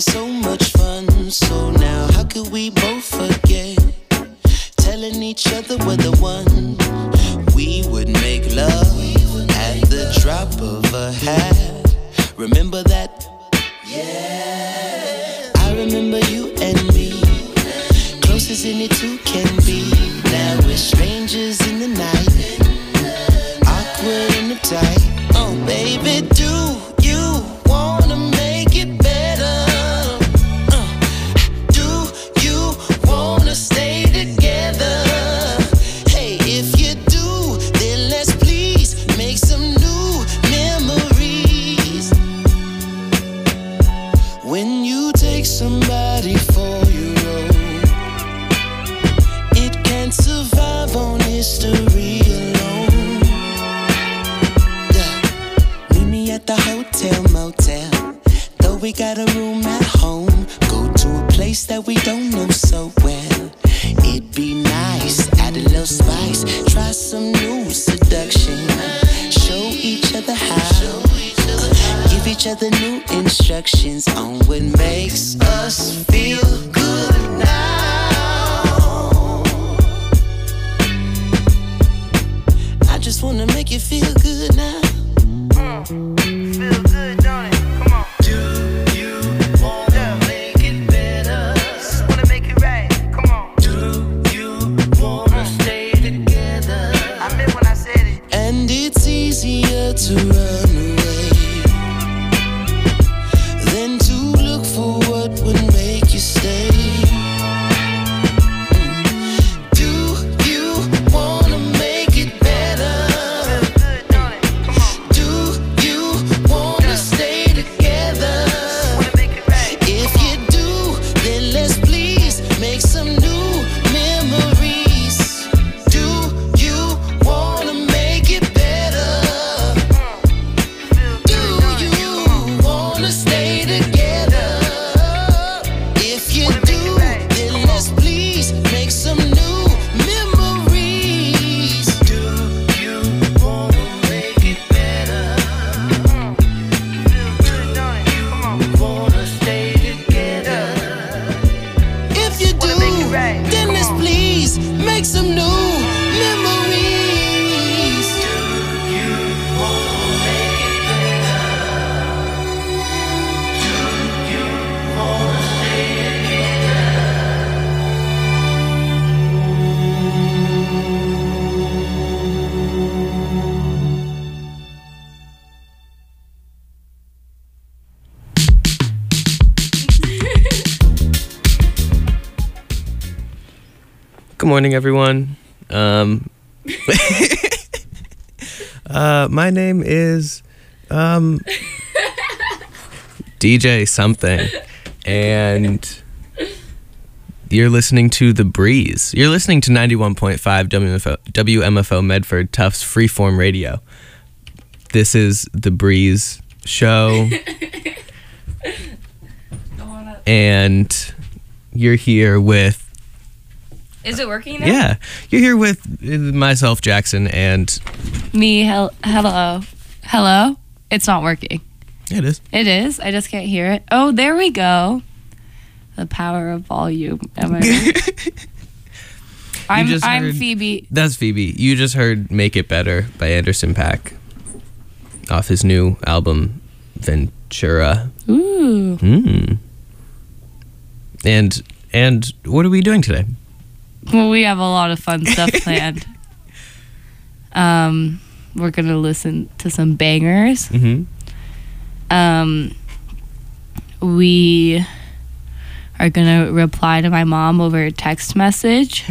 had so much fun. So now how could we both forget? Telling each other we're the one. We would make love at the drop of a hat. Remember that? Yeah. I remember you and me, closest any two can be. Now we're strangers in the night, awkward and uptight. Oh baby, do you wanna make it better? Do you wanna stay together? Hey, if you do, then let's please make some new memories. When you take somebody for your own, it can't survive on history alone. Yeah. Meet me at the hotel motel, though we got a room at home. Go to a place that we don't know so well. It'd be nice, add a little spice, try some new seduction, show each other how, give each other new instructions on what makes us feel good now. I just wanna make you feel good now. Feel good, don't it? Come on. Do you wanna make it better? Just wanna make it right. Come on. Do you wanna stay together? I meant when I said it. And it's easier to run away than to look for what would make you stay. Do you wanna make it better? Do you wanna stay together? If you do, then let's please make some new memories. Do you wanna make it better? Do you wanna stay together? If you do, then let's please make some new memories. Do you wanna make it better? Wanna stay together? If you do, then let's please make some new memories. Do you wanna make it better? Do you wanna stay together? Good morning, everyone. My name is DJ something, and you're listening to The Breeze. You're listening to 91.5 WMFO Medford Tufts Freeform Radio. This is The Breeze Show, and you're here with... Is it working now? Yeah, you're here with myself, Jackson, and... Me, hello. Hello? It's not working. It is. It is? I just can't hear it. Oh, there we go. The power of volume. Am I right? I'm heard, Phoebe. That's Phoebe. You just heard Make It Better by Anderson .Paak off his new album, Ventura. Ooh. And what are we doing today? Well, we have a lot of fun stuff planned. We're going to listen to some bangers. Mm-hmm. We are going to reply to my mom over a text message.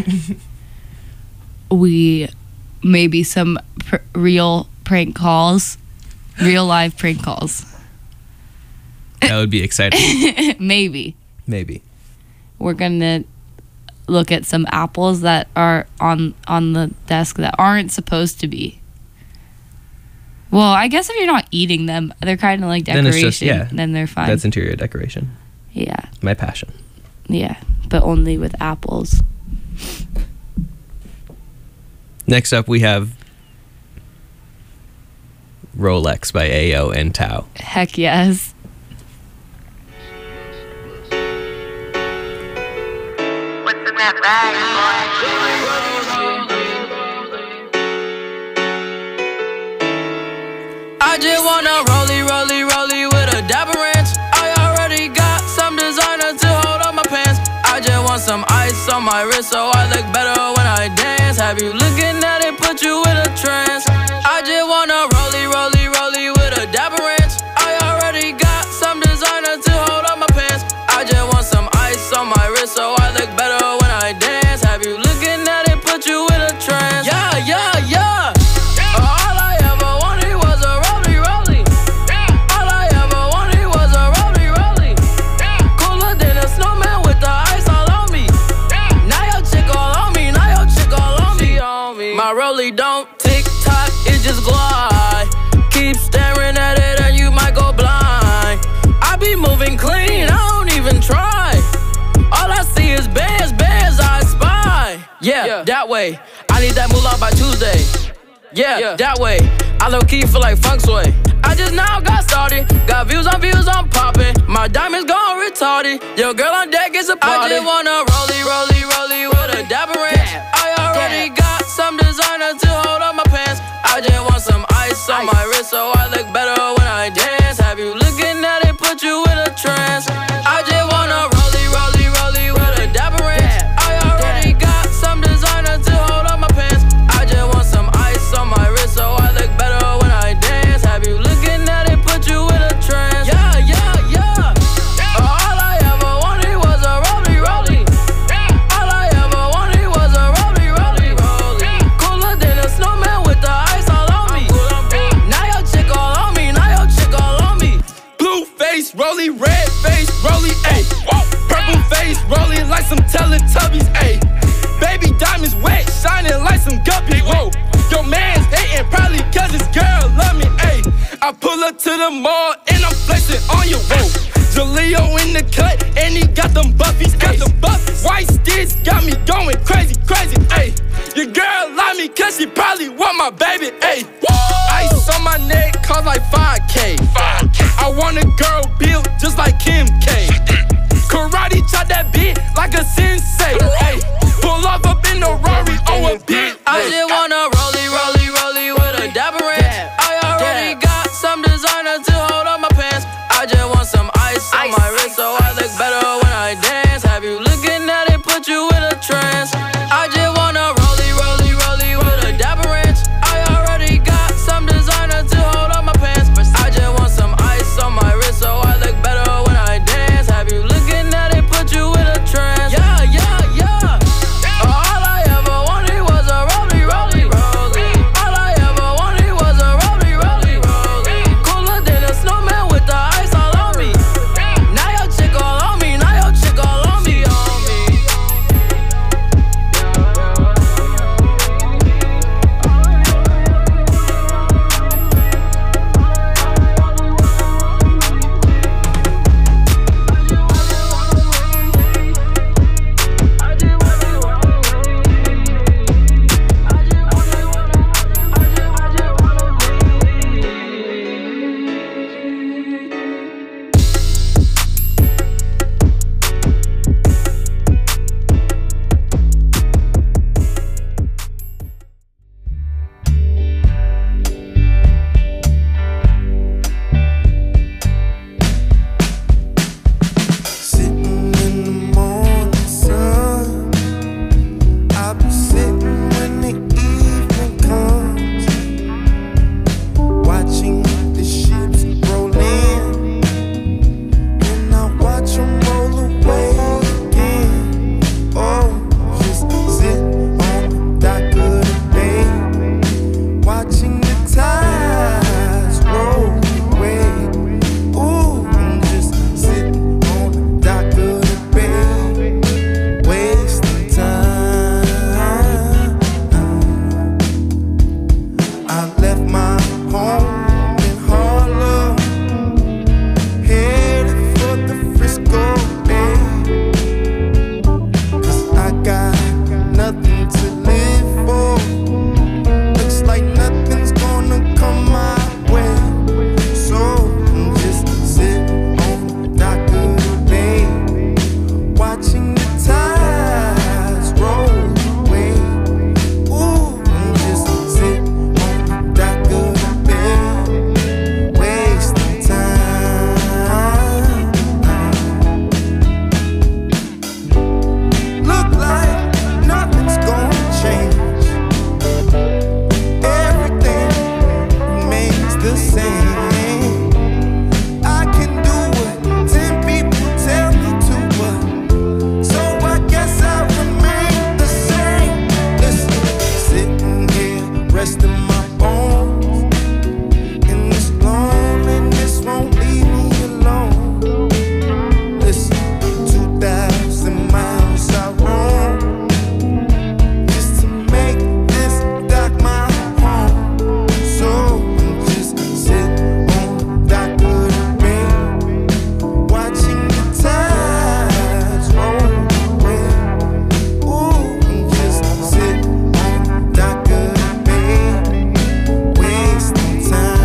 We maybe some real prank calls, real live prank calls. That would be exciting. Maybe. We're going to look at some apples that are on the desk that aren't supposed to be. Well, I guess if you're not eating them, they're kind of like decoration. Then they're fine. That's interior decoration. Yeah. My passion. Yeah, but only with apples. Next up, we have Rolex by Ayo and Tao. Heck yes. that bag, boy. I just wanna rollie with a dapper ranch. I already got some designer to hold on my pants. I just want some ice on my wrist so I look better when I dance. Have you looking at it, put you in a trance. I just wanna rollie with a dapper ranch. I already got some designer to hold on my pants. I just want some ice on my wrist so I look better when I dance. Have you looking at it, put you in a trance. Yeah, yeah, yeah. All I ever wanted was a rollie. All I ever wanted was a rollie. Cooler than a snowman with the ice all on me. Now your chick all on me, My rollie don't tick tock, it just glide. Keep staring at it and you might go blind. I be moving clean, I don't even try. All I see is bands, I spy. Yeah, that way. I need that moolah by Tuesday. Yeah, that way. I low-key feel like funk sway. I just now got started. Got views, I'm popping. My diamonds gone retarded. Your girl on deck is a party. I just wanna rollie with a dapper ranch. I already got some designer to hold on my pants. I just want some ice on my wrist so I look better when I dance. Have you looking at it, put you in a trance. I just wanna rollie with a dapper ranch. I already got some designer to hold on my pants. I just want some ice on my wrist so I look better when I dance. Have you looking at it, put you in a trance. Yeah, yeah, yeah. All I ever wanted was a rollie. All I ever wanted was a rollie. Cooler than a snowman with the ice all on me. Now your chick all on me. Blue face, rollie, red face, rollie, ayy. Purple face, rolling like some Teletubbies, ayy. Baby diamonds wet, shining like some guppies, whoa. Your man's hating probably cause his girl love me, ayy. I pull up to the mall and I'm flexing on you, whoa. Jaleo in the cut and he got them buffies, White sticks got me going crazy, ayy. Your girl love me cause she probably want my baby, ayy. Ice on my neck cost like 5K. I want a girl built just like Kim K. Karate chop that beat like a sensei, ayy. Pull off up in the Rari on a beat. I just wanna rollie with a dapper ranch. I already got some designer to hold on my pants. I just want some ice on my wrist so I look better when I dance. Have you looking at it, put you in a trance. I just wanna rollie with a dapper ranch. I already got some designer to hold on my pants. I just want some ice on my wrist so I look better when I dance. the same. I can do what 10 people tell me to, but so I guess I remain the same. Listen, sitting here, resting my bones, and this loneliness won't leave me alone. Listen, 2,000 miles I roam just to make this dock my home. So I'm just sitting on dock of the bay, watching the tides roll away. Ooh, I'm just sitting on dock of the bay, wasting time.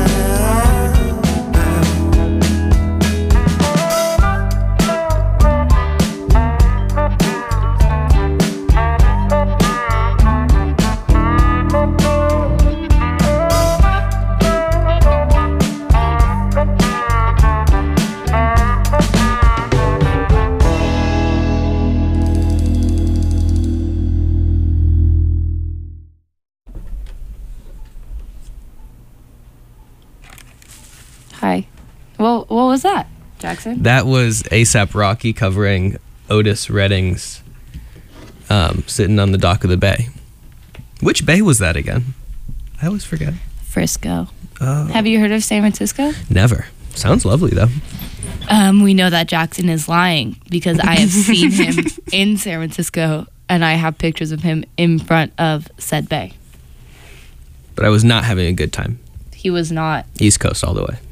Hi. Well, what was that, Jackson? That was ASAP Rocky covering Otis Redding's Sitting on the Dock of the Bay. Which bay was that again? I always forget. Frisco. Oh. Have you heard of San Francisco? Never. Sounds lovely though. We know that Jackson is lying because I have seen him in San Francisco and I have pictures of him in front of said bay. But I was not having a good time. He was not. East Coast all the way.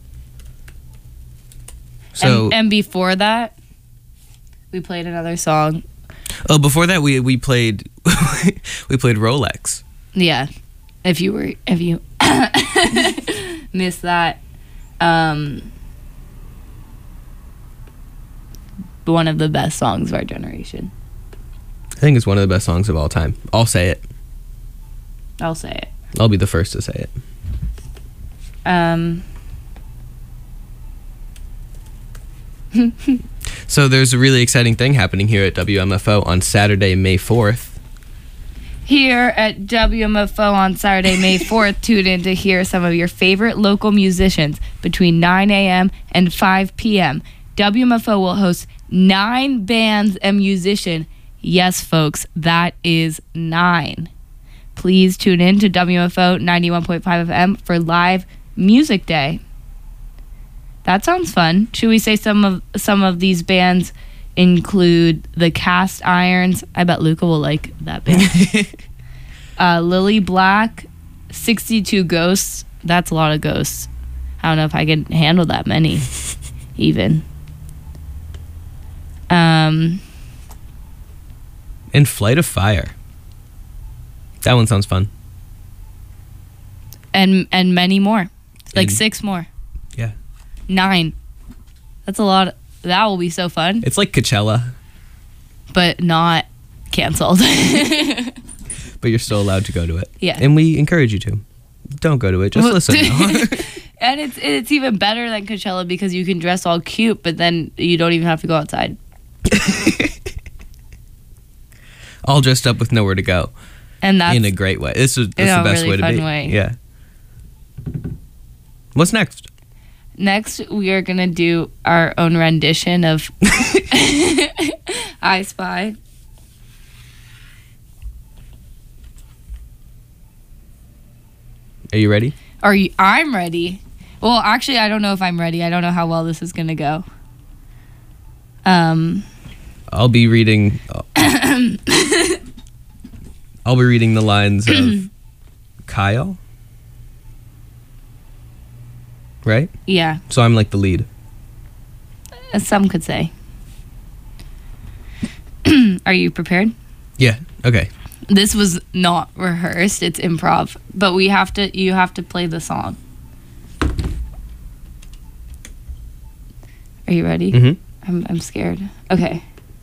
So And before that, we played another song. oh, before that we played we played Rolex. Yeah. If you missed that, one of the best songs of our generation. I think it's one of the best songs of all time. I'll say it. I'll say it. I'll be the first to say it. So there's a really exciting thing happening here at WMFO on Saturday, May 4th. Here at WMFO on Saturday, May 4th, tune in to hear some of your favorite local musicians between 9 a.m. and 5 p.m. WMFO will host 9 bands and musicians. Yes, folks, that is 9. Please tune in to WMFO 91.5 FM for live music day. That sounds fun. Should we say some of these bands include the Cast Irons? I bet Luca will like that band. Lily Black, 62 Ghosts. That's a lot of ghosts. I don't know if I can handle that many, even. And Flight of Fire. That one sounds fun. And many more. Like And- 6 more. Yeah. 9. That's a lot. That will be so fun, It's like Coachella, but not canceled. but you're still allowed to go to it. Yeah. And we encourage you to. Don't go to it. Just Well, listen. now. And it's even better than Coachella because you can dress all cute, but then you don't even have to go outside. All dressed up with nowhere to go. And that's In a great way. That's the in a best really way to fun be. way. Yeah. What's next. We are gonna do our own rendition of I Spy. Are you ready? I'm ready. Well, actually, I don't know if I'm ready. I don't know how well this is gonna go. I'll be reading. I'll be reading the lines of Kyle. Right? Yeah, So I'm like the lead. as some could say. Are you prepared? Yeah. Okay. This was not rehearsed. It's improv, but you have to play the song. Are you ready? Mm-hmm. I'm scared. Okay.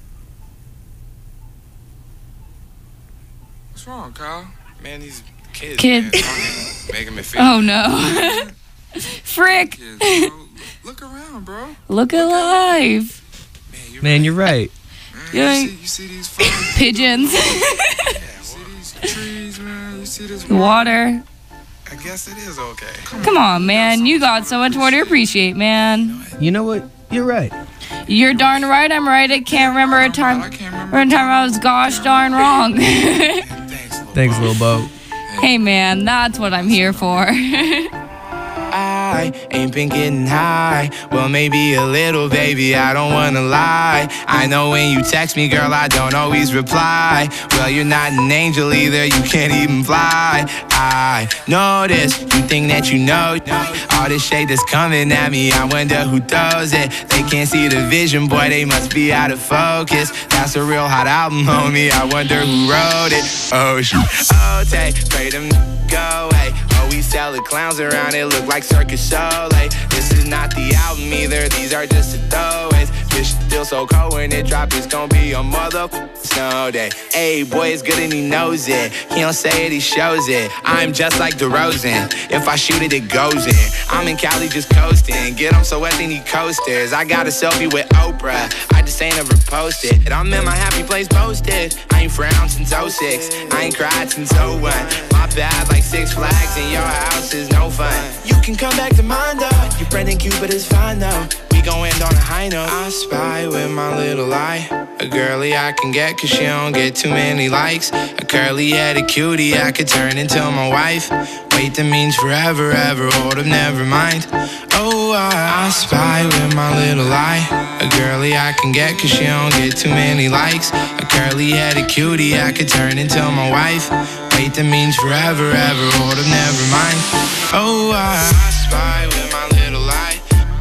What's wrong, Kyle? Man, these kids. Kid. Man, talking, making me feel. Oh no. Frick. Kids, bro. Look around, bro. Look alive. Man, you're right. Yeah. You see these fine Pigeons. you see these trees, man. You see this Water. Hey, I guess it is okay. Come on, man. You got so much more to appreciate, man. You know what? You're right. You're darn right I'm right. I can't remember a time I was gosh darn wrong. Thanks, Lil Bo. Hey, man, that's what I'm here for. I ain't been getting high. Well, maybe a little, baby, I don't wanna lie. I know when you text me, girl, I don't always reply. Well, you're not an angel either, you can't even fly. I know this, you think that you know all this shade that's coming at me, I wonder who throws it. They can't see the vision, boy, they must be out of focus. That's a real hot album, homie, I wonder who wrote it. Oh, shoot. Oh, take, pray them go away. Oh, we sell the clowns around, it look like Circus Soleil. This is not the album either, these are just the throwaways. This still so cold when it drop, it's gonna be a motherfucking snow day. Hey, boy, it's good and he knows it. He don't say it, he shows it. I'm just like DeRozan. If I shoot it, it goes in. I'm in Cali just coasting. Get 'em so wet, they need coasters. I got a selfie with Oprah. I just ain't ever posted. I'm in my happy place posted. I ain't frowned since 06. I ain't cried since 01. My bad, like Six Flags, and your house is no fun. You can come back to mine, though. Your friend in Cupid is fine, though. We gon' end on a high note. I spy with my little eye. A girly I can get, cause she don't get too many likes. A curly-headed cutie I could turn into my wife. Wait, that means forever, ever, hold up, never mind. Oh, I spy with my little eye. A girly I can get, cause she don't get too many likes. A curly-headed cutie I could turn into my wife. Wait, that means forever, ever, hold up, never mind. Oh, I spy with my little eye.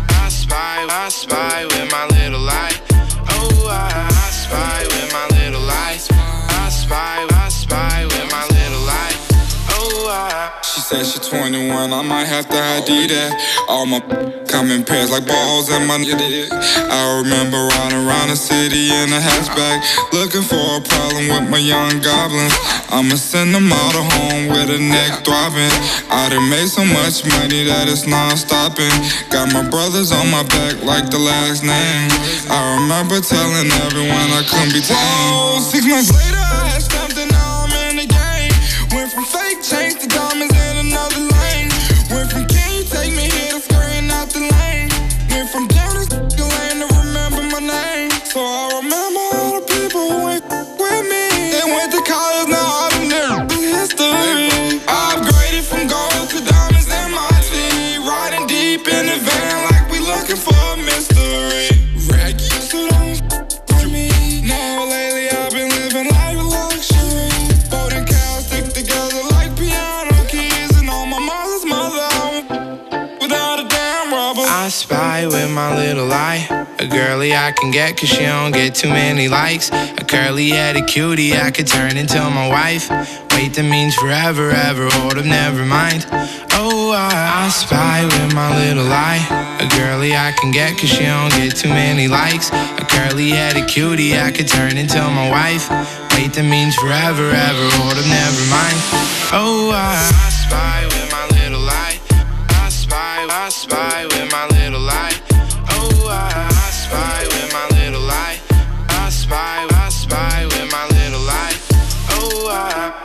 I spy with my little eye. Oh, I spy with my little eye. I spy with my little eye. Oh, She said she 21, I might have to ID that. All my come in pairs like balls and my I remember riding around the city in a hatchback, looking for a problem with my young goblins. I'ma send them all to home with a neck throbbing. I done made so much money that it's non-stopping. Got my brothers on my back like the last name. I remember telling everyone I couldn't be tamed. 6 months later I had stamped and now I'm in the game. Went from fake chains to diamonds in another lane. Went from can you take me here to scurrying out the lane. Went from down this lane to remember my name. So I remember all the people who went with me. They went to college, now I've been there. History. I upgraded from gold to diamonds in my tea. Riding deep in the van like we looking for a mystery. Raggy, so don't for me. Now lately I've been living life of luxury. Boating cows stick together like piano keys. And on my mother's mother without a damn rubber. I spy with my little eye. A girly I can get cause she don't get too many likes. A curly-headed cutie I could turn into my wife. Wait, that means forever, ever, hold up, never mind. Oh, I spy with my little eye. A girly I can get cause she don't get too many likes. A curly-headed cutie I could turn into my wife. Wait, that means forever, ever, hold up, never mind. Oh, I spy with my little eye. I spy with my little eye. Oh, I spy with my little eye. I spy with my little eye. Oh, I.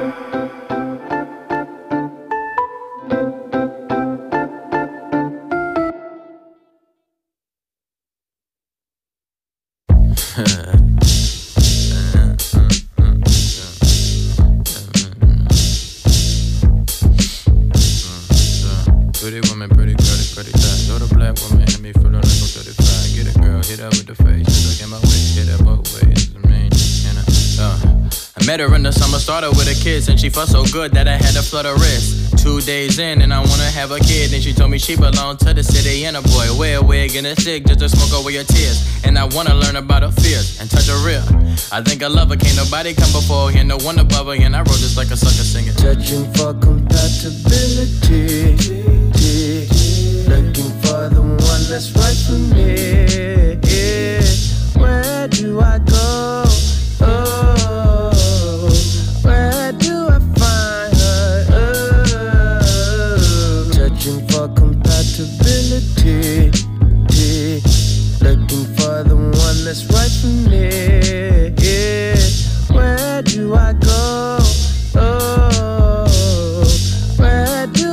Pretty woman, pretty curly, pretty tight. You're the black woman, hit me for the level 35. Get it, girl, hit her with the face. Just look in my way, hit her both ways. I met her in the summer, started with a kiss, and she felt so good that I had to flood her wrist. 2 days in, and I wanna have a kid, and she told me she belonged to the city, and a boy wear a wig and a stick just to smoke away your tears. And I wanna learn about her fears and touch her real. I think I love her, can't nobody come before her, no one above her, and I wrote this like a sucker singer. Searching for compatibility, looking for the one that's right for me. Where do I go? Oh, where do I find her? Oh, searching for compatibility, looking for the one that's right for me. Where do I go? Oh, where do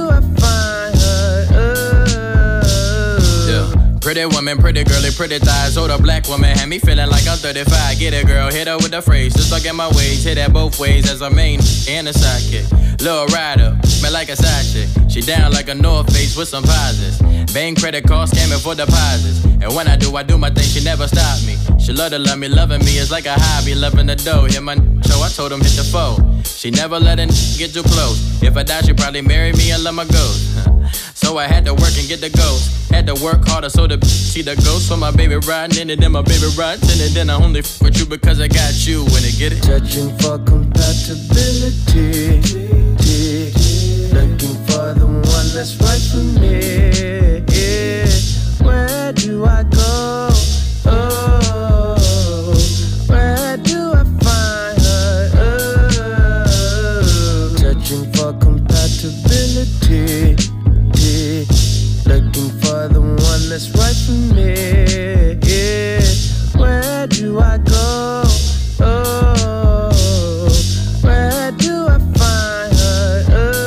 Pretty woman, pretty girly, pretty thighs. Older black woman had me feeling like I'm 35. Get it, girl, hit her with the phrase. Just look at my ways, hit that both ways as a main and a sidekick. Little rider, smell like a side chick. She down like a North Face with some posits. Bang credit card, scamming for deposits. And when I do my thing, she never stop me. She love to love me, loving me is like a hobby. Loving the dough, hit my show, I told him hit the foe. She never let a get too close. If I die, she probably marry me and let my ghost. So I had to work and get the ghost. Had to work harder so to see the ghost. So my baby riding in it, then my baby riding in it. Then I only with you because I got you when it get it. Searching for compatibility, looking for the one that's right for me. Where do I go? Oh, where do I find her? Oh, searching for compatibility, looking for the one that's right for me. Where do I go? Oh, where do I find her?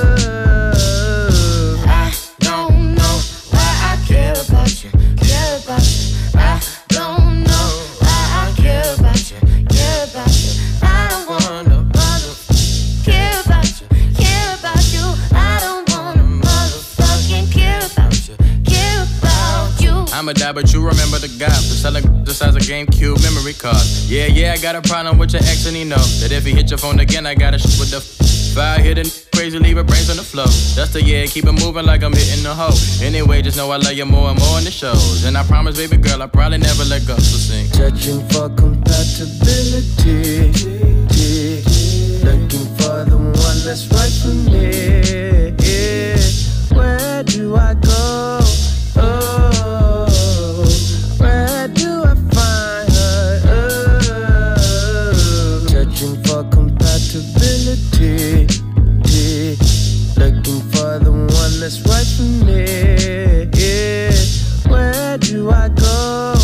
Oh, I don't know why I care about you, care about you. I don't know why I care about you, care about you. I don't wanna care about you, care about you. I don't wanna motherfucking care about you, care about you. I'ma die, but you remember the guy for selling the size of GameCube memory card. Yeah, I got a problem with your ex, and he know that if he hit your phone again, I gotta shoot with the fire hitting crazy, leave her brains on the floor. That's the keep it moving like I'm hitting the hoe. Anyway, just know I love you more and more in the shows. And I promise, baby girl, I probably never let go. So sing. Searching for compatibility, looking for the one that's right for me. Where do I go? Oh, where do I find her? Oh, searching for compatibility, looking for the one that's right for me. Where do I go?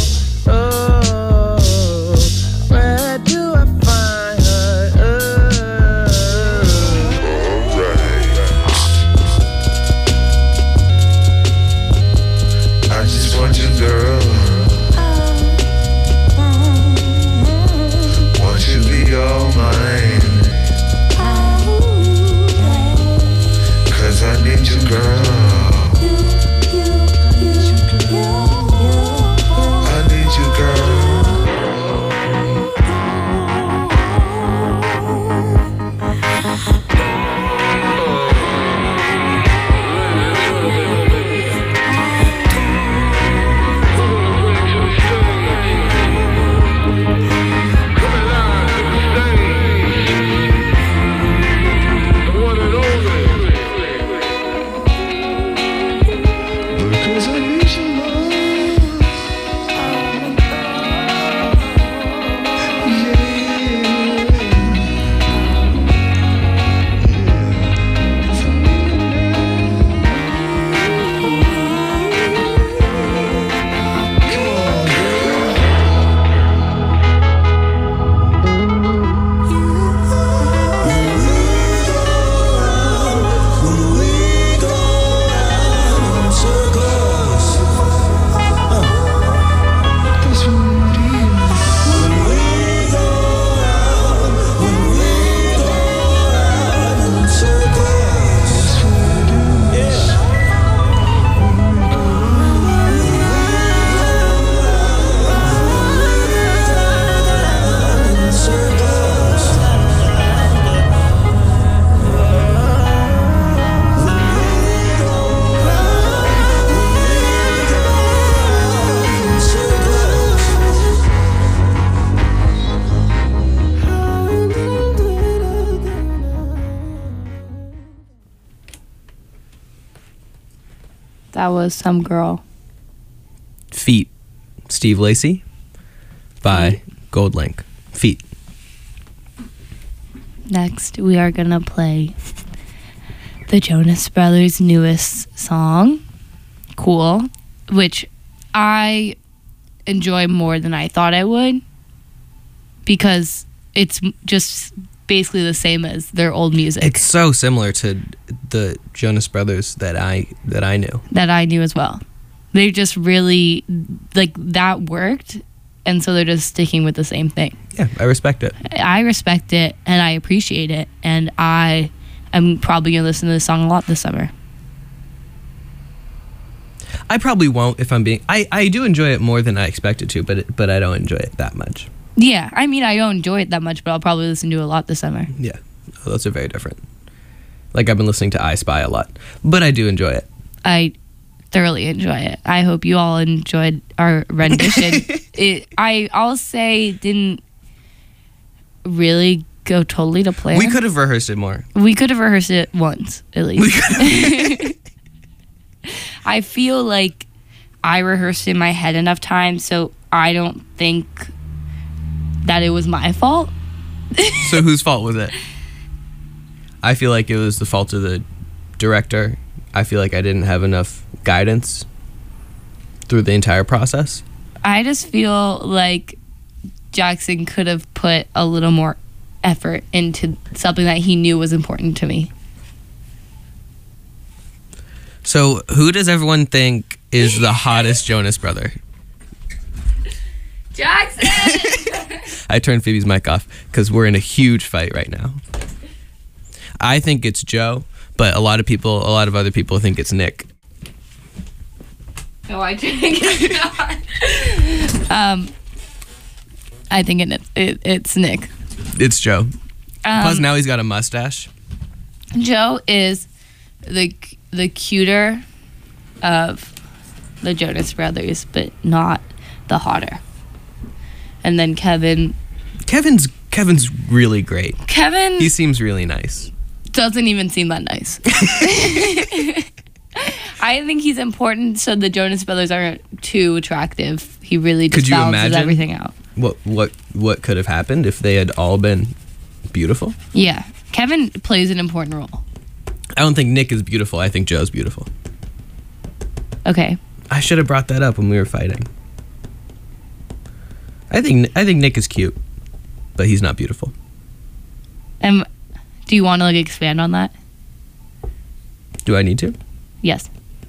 Oh, where do I find her? Alright. I just want you, girl. Want you to be all mine. 'Cause I need you, girl. I need you, girl. Because I need you, love. That was Some Girl. Feet. Steve Lacy by Goldlink. Feet. Next, we are going to play the Jonas Brothers' newest song, Cool, which I enjoy more than I thought I would because it's just basically the same as their old music. It's so similar to the Jonas Brothers that I knew. That I knew as well. They just really, like, that worked, and so they're just sticking with the same thing. Yeah, I respect it. I respect it, and I appreciate it, and I am probably going to listen to this song a lot this summer. I probably won't if I'm being... I do enjoy it more than I expected to, but I don't enjoy it that much. Yeah, I mean, I don't enjoy it that much, but I'll probably listen to it a lot this summer. Yeah, those are very different. Like, I've been listening to I Spy a lot, but I do enjoy it. I thoroughly enjoy it. I hope you all enjoyed our rendition. I'll say didn't really go totally to plan. We could have rehearsed it more. We could have rehearsed it once, at least. I feel like I rehearsed in my head enough times, so I don't think that it was my fault. So whose fault was it? I feel like it was the fault of the director. I feel like I didn't have enough guidance through the entire process. I just feel like Jackson could have put a little more effort into something that he knew was important to me. So who does everyone think is the hottest Jonas brother? Jackson! I turned Phoebe's mic off because we're in a huge fight right now. I think it's Joe, but a lot of other people think it's Nick. No, I think it's not. I think it's Nick. It's Joe. Plus now he's got a mustache. Joe is the cuter of the Jonas Brothers, but not the hotter. And then Kevin's really great. Kevin, he seems really nice. Doesn't even seem that nice. I think he's important so the Jonas Brothers aren't too attractive. He really just balances everything out. What could have happened if they had all been beautiful? Yeah. Kevin plays an important role. I don't think Nick is beautiful. I think Joe's beautiful. Okay. I should have brought that up when we were fighting. I think Nick is cute, but he's not beautiful. Do you want to expand on that? Do I need to? Yes.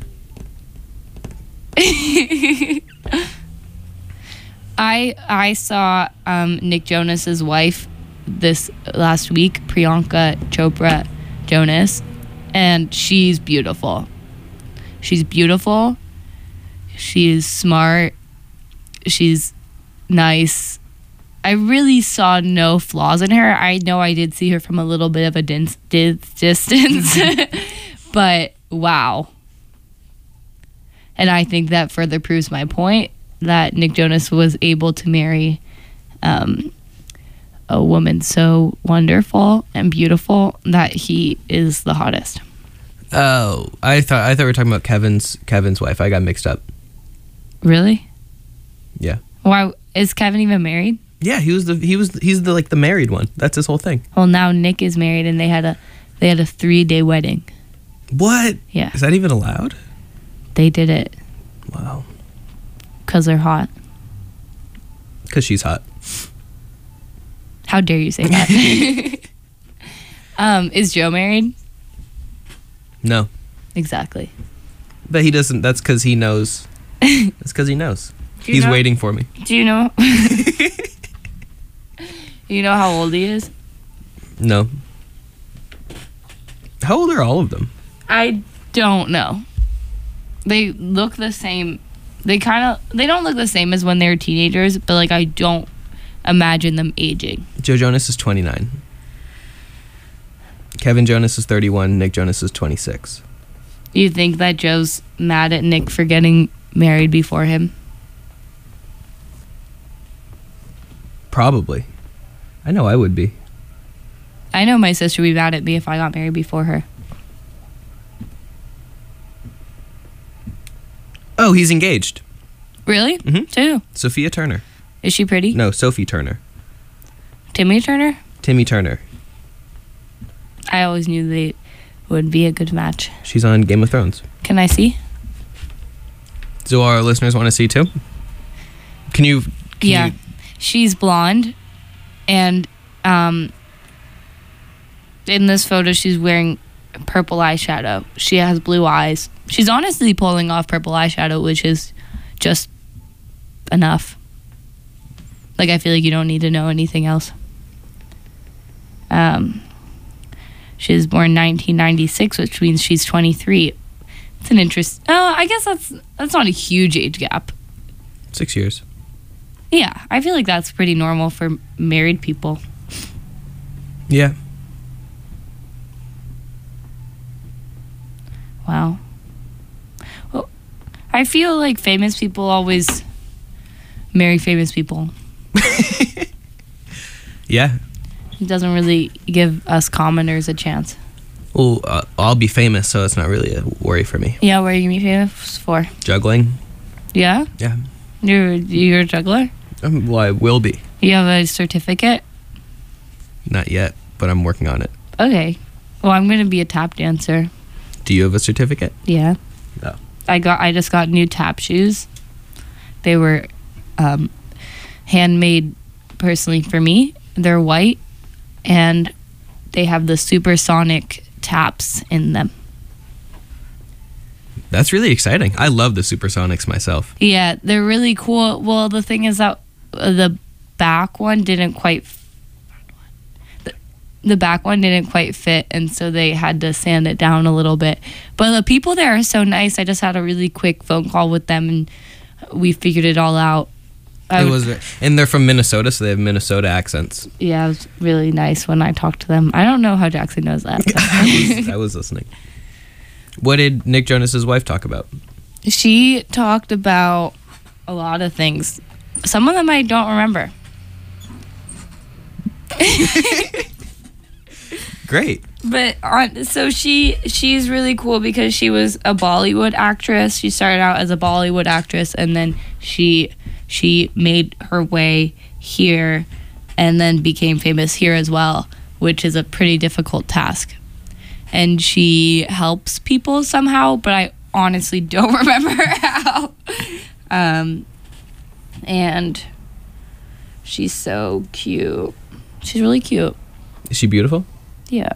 I saw Nick Jonas's wife this last week, Priyanka Chopra Jonas, and she's beautiful. She's beautiful. She's smart. She's nice. I really saw no flaws in her. I know I did see her from a little bit of a distance, but wow. And I think that further proves my point that Nick Jonas was able to marry a woman so wonderful and beautiful that he is the hottest. Oh, I thought we were talking about Kevin's wife. I got mixed up. Really? Yeah. Why is Kevin even married? Yeah, he's the married one. That's his whole thing. Well, now Nick is married and they had a 3-day wedding. What? Yeah. Is that even allowed? They did it. Wow. Because they're hot. Because she's hot. How dare you say that? Is Joe married? No. Exactly. But he doesn't. That's because he knows. That's because he knows. He's waiting for me. Do you know? You know how old he is? No. How old are all of them? I don't know. They look the same. They don't look the same as when they were teenagers, but like I don't imagine them aging. Joe Jonas is 29. Kevin Jonas is 31. Nick Jonas is 26. You think that Joe's mad at Nick for getting married before him? Probably. I know I would be. I know my sister would be mad at me if I got married before her. Oh, he's engaged. Really? Mm-hmm. To? Sophia Turner. Is she pretty? No, Sophie Turner. Timmy Turner? Timmy Turner. I always knew they would be a good match. She's on Game of Thrones. Can I see? Do our listeners want to see too? Can you? She's blonde, and in this photo she's wearing purple eyeshadow. She has blue eyes. She's honestly pulling off purple eyeshadow, which is just enough. Like, I feel like you don't need to know anything else. She was born 1996, which means she's 23. It's an interest. Oh, I guess that's not a huge age gap. 6 years. Yeah, I feel like that's pretty normal for married people. Yeah. Wow. Well, I feel like famous people always marry famous people. Yeah. It doesn't really give us commoners a chance. Well, I'll be famous, so it's not really a worry for me. Yeah, what are you gonna be famous for? Juggling. Yeah? Yeah. You're a juggler? Well, I will be. You have a certificate? Not yet, but I'm working on it. Okay. Well, I'm gonna be a tap dancer. Do you have a certificate? Yeah. No. I just got new tap shoes. They were handmade personally for me. They're white and they have the supersonic taps in them. That's really exciting. I love the Supersonics myself. Yeah, they're really cool. Well, the thing is that the back one didn't quite fit, and so they had to sand it down a little bit. But the people there are so nice. I just had a really quick phone call with them and we figured it all out. And they're from Minnesota, so they have Minnesota accents. Yeah, it was really nice when I talked to them. I don't know how Jackson knows that. I was listening. What did Nick Jonas's wife talk about? She talked about a lot of things. Some of them I don't remember. Great. But so she's really cool because she was a Bollywood actress. She started out as a Bollywood actress and then she made her way here and then became famous here as well, which is a pretty difficult task. And she helps people somehow, but I honestly don't remember how. And she's so cute. She's really cute. Is she beautiful? Yeah.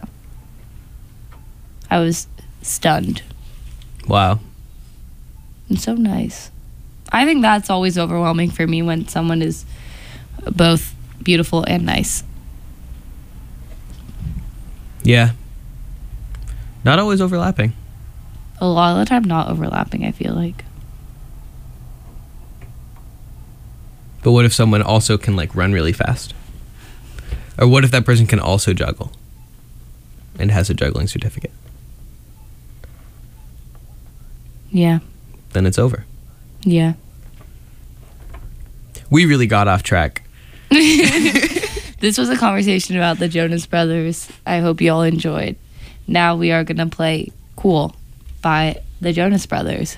I was stunned. Wow. And so nice. I think that's always overwhelming for me when someone is both beautiful and nice. Yeah. Not always overlapping. A lot of the time not overlapping, I feel like. But what if someone also can like run really fast? Or what if that person can also juggle and has a juggling certificate? Yeah. Then it's over. Yeah. We really got off track. This was a conversation about the Jonas Brothers. I hope you all enjoyed. Now we are going to play Cool by the Jonas Brothers.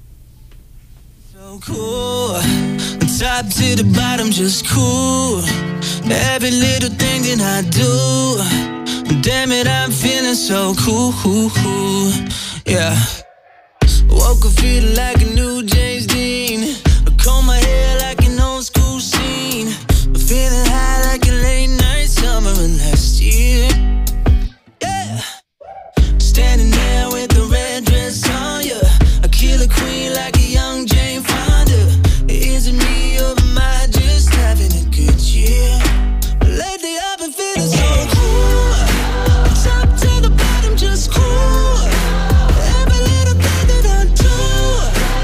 So cool, top to the bottom, just cool. Every little thing that I do, damn it, I'm feeling so cool. Yeah. Woke up feeling like a new James Dean. I comb my hair like an old school scene. Feeling high like a late night summer of last year. Yeah. Standing there with the red dress on ya. I kill a queen like a young Jane Fonda. Is it me or am I just having a good year? Lately I've been feeling so cool. Top to the bottom, just cool. Every little thing that I do,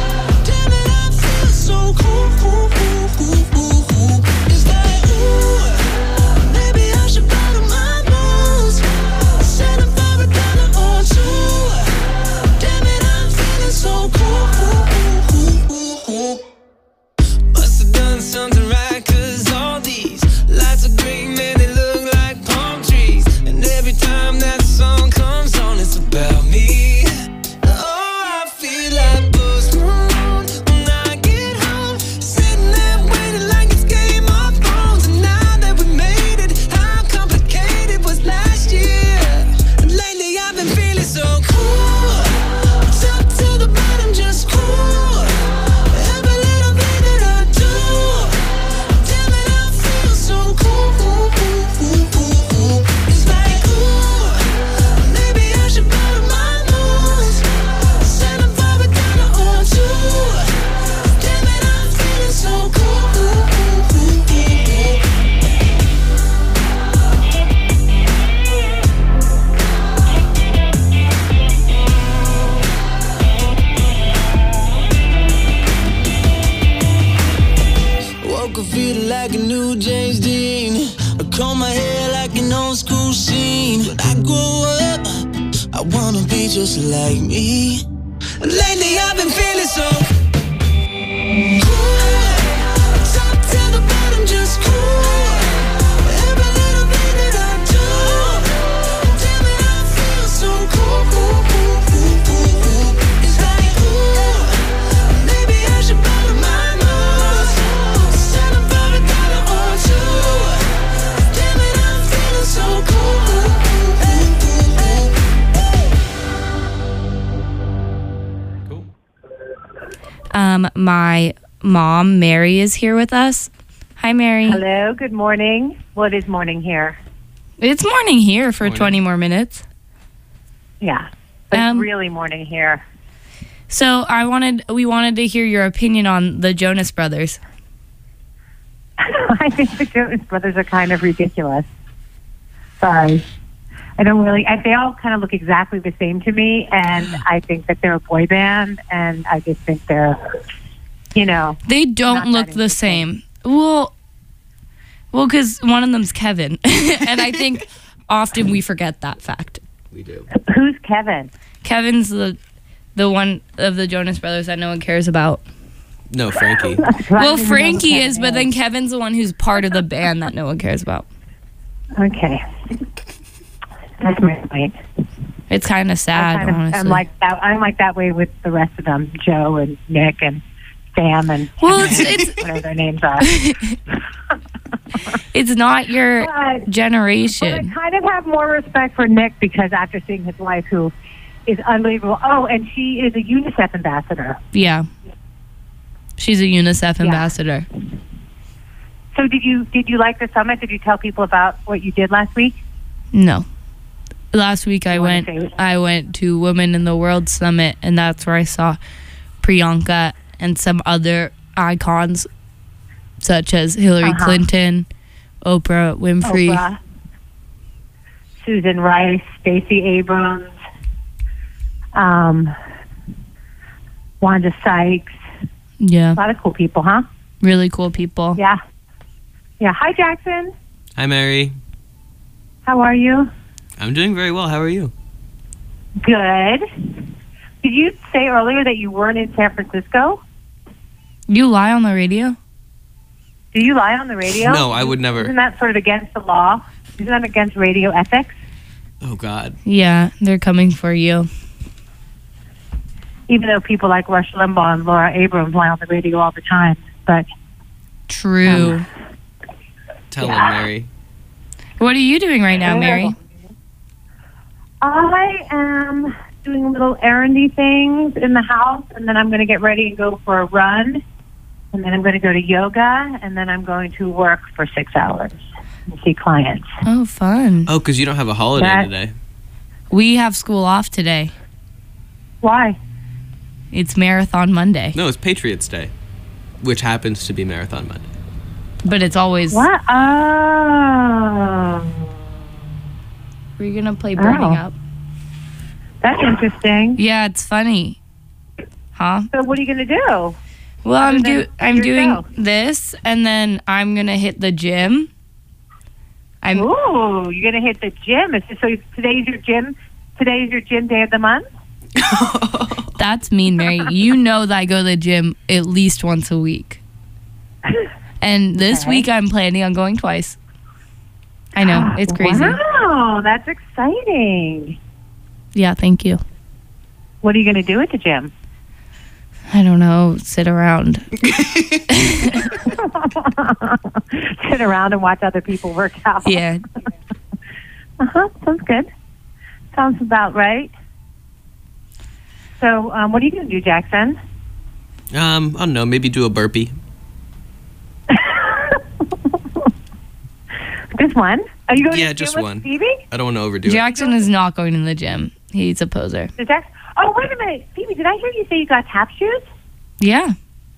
like a new James Dean. I comb my hair like an old school scene. When I grow up, I wanna be just like me. Lately I've been feeling so cool. Top to the bottom, just cool. Every little thing that I do, damn it, I feel so cool, cool, cool, cool, cool, cool. It's like, ooh, maybe I should bottom my nose. Sign up for $1 or $2. Damn it, I'm feeling so cool, cool, cool, cool, cool, cool. My mom, Mary, is here with us. Hi, Mary. Hello, good morning. What is morning here? It's morning here for Morning. 20 more minutes. Yeah, but Um, it's really morning here. So we wanted to hear your opinion on the Jonas Brothers. I think the Jonas Brothers are kind of ridiculous. Sorry. I don't really, they all kind of look exactly the same to me, and I think that they're a boy band, and I just think they're, They Not don't look that the interesting. same. Well, because one of them's Kevin, and I think often we forget that fact. We do. who's Kevin? Kevin's the one of the Jonas Brothers that no one cares about. No, Frankie. Well, Frankie is, but then Kevin's the one who's part of the band that no one cares about. Okay. That's my point. It's kind of sad, honestly. I'm like that way with the rest of them, Joe and Nick and Sam and Well, it's whatever their names are. it's not your But I generation. kind of have more respect for Nick because after seeing his wife, who is unbelievable. Oh, and she is a UNICEF ambassador. Yeah. She's a UNICEF ambassador. So did you like the summit? Did you tell people about what you did last week? No. Last week I wanna went say- to Women in the World Summit, and that's where I saw Priyanka and some other icons such as Hillary Clinton, Oprah Winfrey. Oprah, Susan Rice, Stacey Abrams, Wanda Sykes. Yeah, A lot of cool people, huh? really cool people. Yeah. Yeah. Hi, Jackson. Hi, Mary. How are you? I'm doing very well. How are you? Good. Did you say earlier that you weren't in San Francisco? You lie on the radio? Do you lie on the radio? No, I would never. Isn't that sort of against the law? Isn't that against radio ethics? Oh, God. Yeah, they're coming for you. Even though people like Rush Limbaugh and Laura Abrams lie on the radio all the time. But True. Tell him, Mary. What are you doing right now, Mary? I am doing little errandy things in the house, and then I'm going to get ready and go for a run, and then I'm going to go to yoga, and then I'm going to work for 6 hours and see clients. Oh, fun. Oh, because you don't have a holiday That- today. We have school off today. Why? It's Marathon Monday, No, it's Patriots Day, which happens to be Marathon Monday. but it's always... What? Oh. We're going to play Burning Oh. Up. That's interesting. Yeah, it's funny. Huh? So what are you going to do? Well, Other I'm than doing yourself? this, and then I'm gonna hit the gym. Ooh, you're going to hit the gym. So today's your gym day of the month? That's mean, Mary. You know that I go to the gym at least once a week, and this Okay. week I'm planning on going twice. I know, it's crazy. Wow, that's exciting. Yeah, thank you. What are you going to do at the gym? I don't know. Sit around. Sit around and watch other people work out. Yeah. Sounds good. Sounds about right. So, what are you going to do, Jackson? I don't know. Maybe do a burpee. Just one? Are you going Yeah, to the just gym one. with Phoebe? I don't want to overdo it. Jackson is not going to the gym. He's a poser. Is Jackson? Oh, wait a minute. Phoebe, did I hear you say you got tap shoes? Yeah.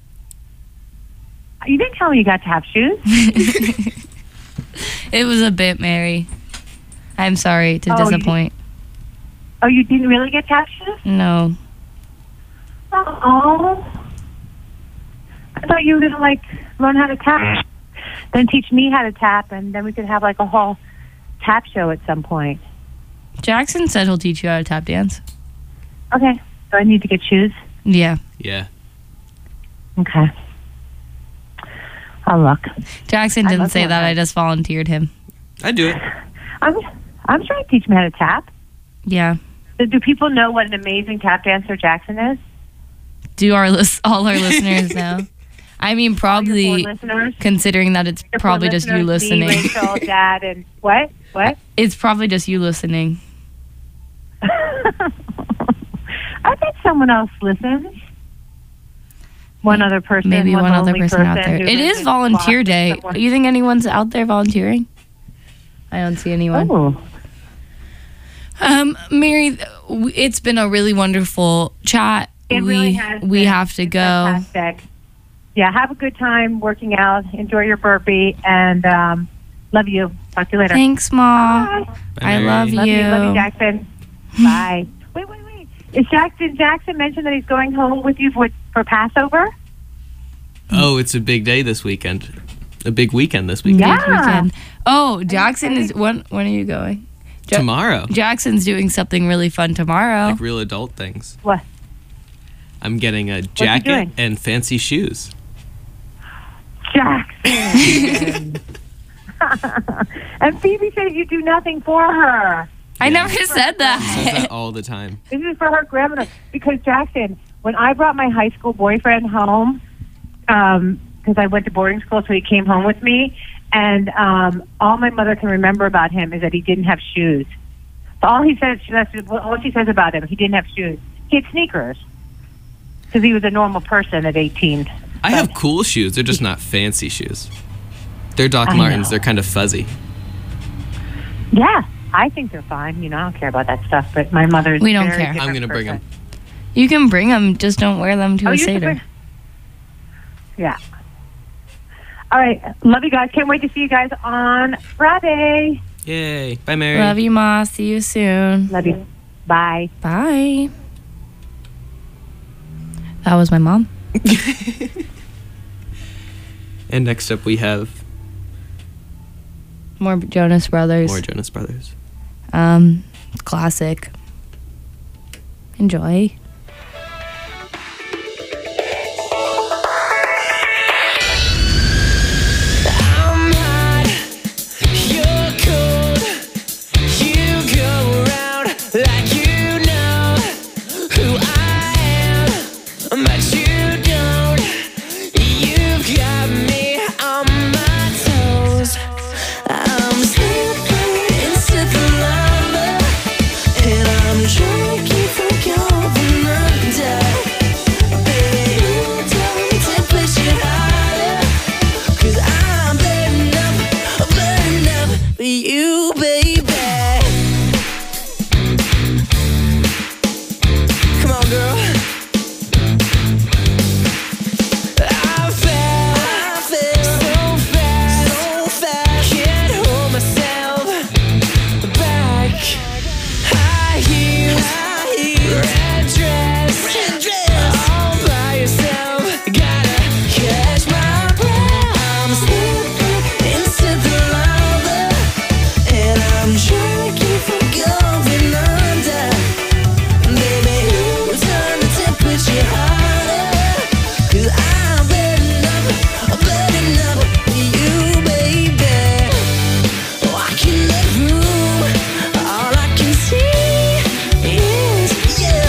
You didn't tell me you got tap shoes. It was a bit, Mary. I'm sorry to Oh, you- disappoint. Oh, you didn't really get tap shoes? No. Oh. I thought you were going to, learn how to tap. Then teach me how to tap, and then we could have like a whole tap show at some point. Jackson said he'll teach you how to tap dance. Okay. So I need to get shoes? Yeah. Yeah. Okay. I'll look. Jackson I didn't love say that. that. I just volunteered him. I do it. I'm sure he'd teach me how to tap. Yeah. So do people know what an amazing tap dancer Jackson is? Do all our listeners know? I mean, probably All your 4 listeners? considering that it's Your 4 probably just you listeners, me, listening. Rachel, Dad, and what? What? It's probably just you listening. I bet someone else listens. One other person. Maybe one other lonely person out there. who It lives is in volunteer Boston day. somewhere. Do you think anyone's out there volunteering? I don't see anyone. Oh. Mary, it's been a really wonderful chat. It really has we been. have to It's go. fantastic. Yeah, have a good time working out. Enjoy your burpee, and love you. Talk to you later. Thanks, Ma. Bye. I love you. Love you, Jackson. Bye. Wait. Is Jackson mentioned that he's going home with you for Passover? Oh, it's a big day this weekend. A big weekend this weekend. Yeah. Big weekend. Oh, Jackson is when are you going? Tomorrow. Jackson's doing something really fun tomorrow. Like real adult things. What? I'm getting a he jacket doing? and fancy shoes. Jackson. And Phoebe said you do nothing for her. I never said Says that. that all the time. This is for her grandmother. Because Jackson, when I brought my high school boyfriend home, because I went to boarding school, so he came home with me, and all my mother can remember about him is that he didn't have shoes. So all she says about him, he didn't have shoes. He had sneakers because he was a normal person at 18. I have cool shoes. They're just not fancy shoes. They're Doc I Martens. know. They're kind of fuzzy. Yeah, I think they're fine. I don't care about that stuff. But my mother's We don't very care. different I'm going to bring person. them. You can bring them, just don't wear them to a you can Seder. bring- Yeah. All right. Love you guys. Can't wait to see you guys on Friday. Yay. Bye, Mary. Love you, Ma. See you soon. Love you. Bye. Bye. That was my mom. And next up we have More Jonas Brothers. more Jonas Brothers. Classic. Enjoy. I'm hot, you're cold. You go around like you know who I am, but you don't. You've got me on my toes. I'm slipping into the lava, and I'm drinking from going under. Baby, you don't to push it harder. 'Cause I'm burning up for you, baby. Come on, girl. I fell so fast, can't hold myself back. High heels, red dress, all by yourself. Gotta catch my breath. I'm slipping into the lava, and I'm drinking from going under. Baby, who's done the temperature harder? 'Cause I'm burning up for you, baby. Walking the room, all I can see is you.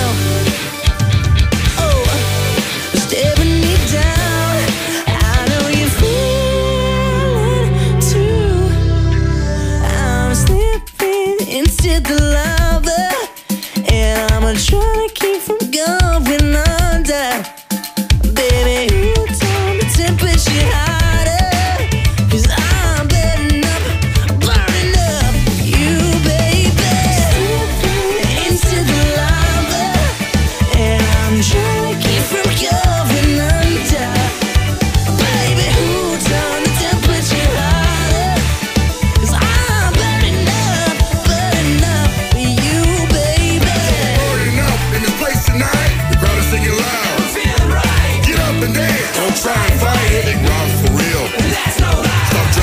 Oh, staring me down. I know you feel it too. I'm slipping into the lava, and I'm trying to keep from going under. Baby, you turn the temperature harder. 'Cause I'm burning up you, baby. Slipping into the lava, and I'm trying to keep from going under. Baby, who turned the temperature harder? 'Cause I'm burning up for you, baby. Burning up in this place tonight. The crowd is singing loud. I'm feeling right, Get up and dance. Don't try and fight it. Rock for real. that's no lie. Stop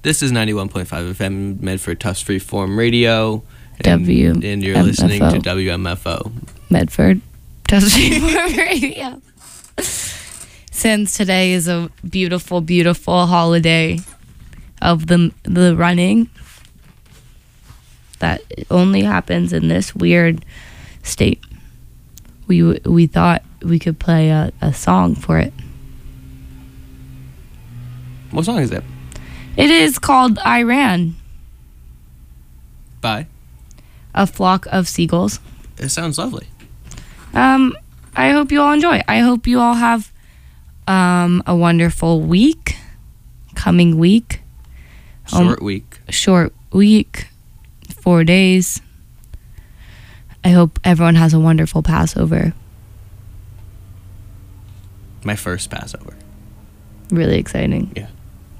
This is 91.5 FM Medford Tufts Freeform Radio. And you're WMFO. listening to WMFO. Medford Tufts Freeform Radio. Since today is a beautiful, beautiful holiday of the running that only happens in this weird state, we thought we could play a song for it. What song is it? It is called I Ran. By? A Flock of Seagulls. It sounds lovely. I hope you all enjoy. I hope you all have a wonderful week, coming week. Short week. 4 days. I hope everyone has a wonderful Passover. My first Passover. Really exciting. Yeah.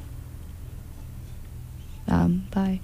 Bye.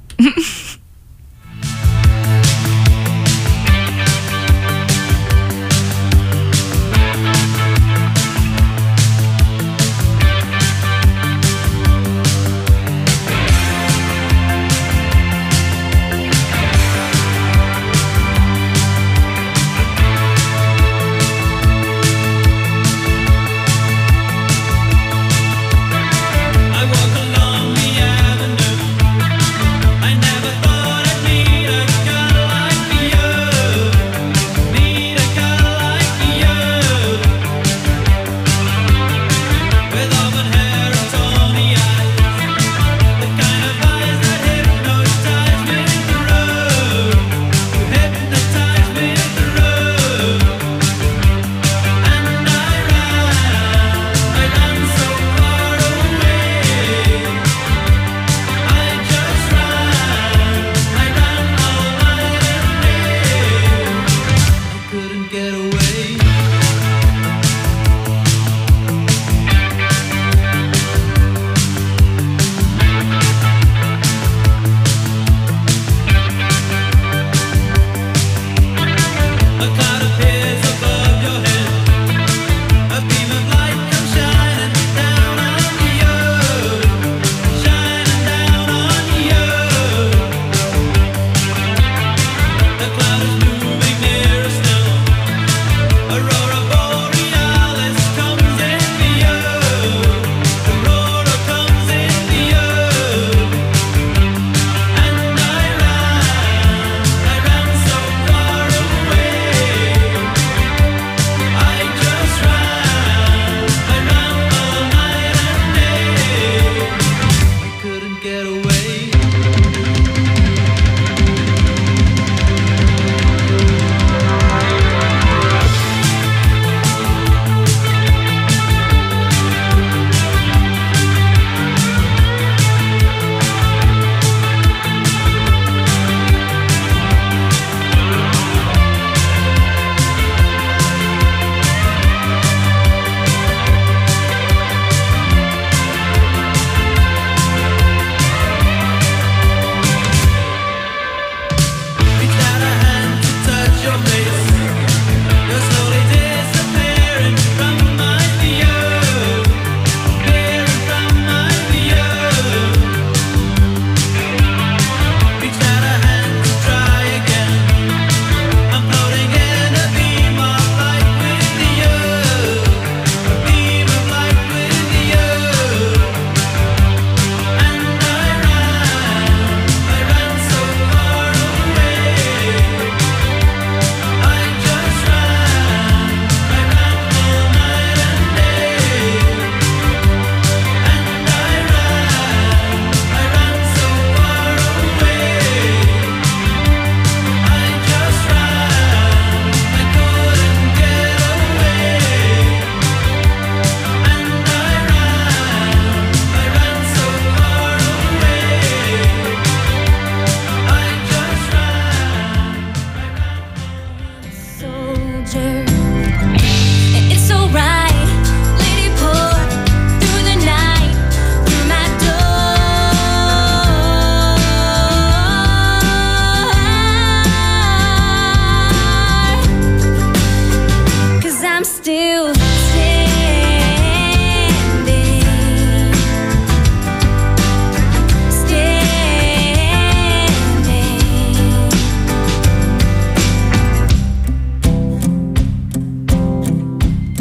I walk along the avenue. I never thought I'd meet a girl like you. Meet a girl like you. With auburn hair and tawny eyes. The kind of eyes that hypnotize me through. You hypnotize me through. And I ran so far away. I just ran all night and day. I couldn't get away. A cloud appears above your head. A beam of light comes shining down on you. Shining down on you. The cloud is moving nearer still. Aurora borealis comes into you. Aurora comes into you. And I ran so far away. I just ran all night and day. I couldn't get away. Reach out a hand to touch your face. You're slowly disappearing from my view. Disappearing from my view. Reach out a hand to try again. I'm floating in a beam of light with you. A beam of light with you. And I ran so far away. I just ran all night and day. And I ran so far away. I just ran, I couldn't get away. And I ran so far away. I just Soldier, it's alright. Lady pour through the night, through my door. 'Cause I'm still